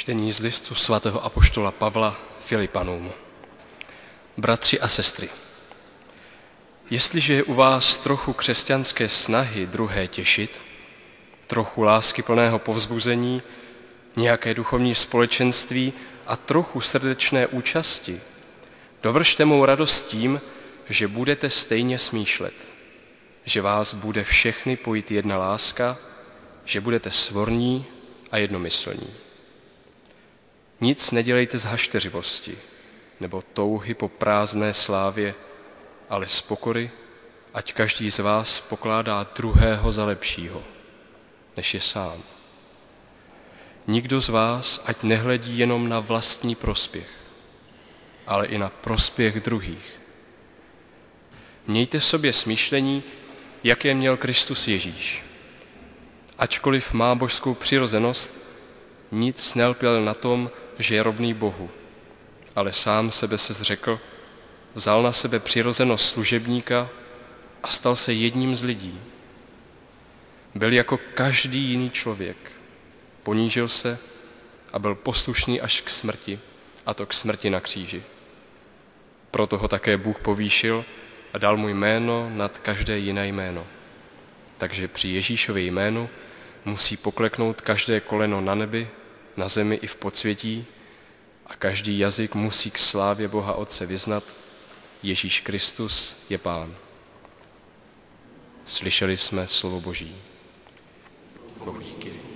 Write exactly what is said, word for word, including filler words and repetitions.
Čtení z listu svatého apoštola Pavla Filipanům. Bratři a sestry, jestliže je u vás trochu křesťanské snahy druhé těšit, trochu láskyplného povzbuzení, nějaké duchovní společenství a trochu srdečné účasti, dovršte mou radost tím, že budete stejně smýšlet, že vás bude všechny pojít jedna láska, že budete svorní a jednomyslní. Nic nedělejte z hašteřivosti nebo touhy po prázdné slávě, ale z pokory, ať každý z vás pokládá druhého za lepšího, než je sám. Nikdo z vás ať nehledí jenom na vlastní prospěch, ale i na prospěch druhých. Mějte v sobě smýšlení, jaké měl Kristus Ježíš. Ačkoliv má božskou přirozenost, nic nelpěl na tom, že je rovný Bohu, ale sám sebe se zřekl, vzal na sebe přirozenost služebníka a stal se jedním z lidí. Byl jako každý jiný člověk, ponížil se a byl poslušný až k smrti, a to k smrti na kříži. Proto ho také Bůh povýšil a dal mu jméno nad každé jiné jméno. Takže při Ježíšově jménu musí pokleknout každé koleno na nebi, na zemi i v podsvětí a každý jazyk musí k slávě Boha Otce vyznat: Ježíš Kristus je Pán. Slyšeli jsme slovo Boží. Bohu díky.